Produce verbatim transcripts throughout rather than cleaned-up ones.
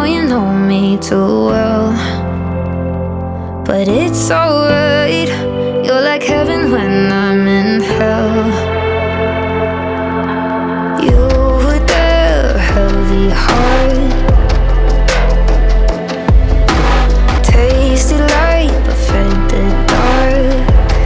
you know me too well, but it's alright. You're like heaven when I'm in hell. You were there, heavy heart, tasted light but fed the dark.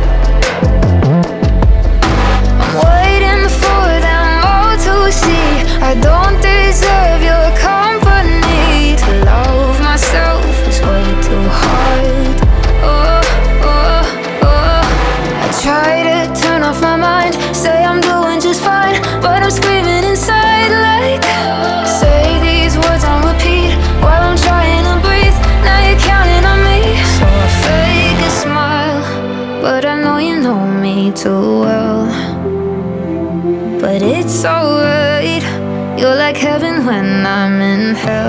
I'm waiting for them all to see I don't deserve your company. To love myself is way too hard. Oh, oh, oh. I try to turn off my mind, say I'm doing just fine, but I'm screaming inside like, say these words on repeat while I'm trying to breathe. Now you're counting on me, so I fake a smile, but I know you know me too well. But it's alright. You're like heaven when I'm in hell.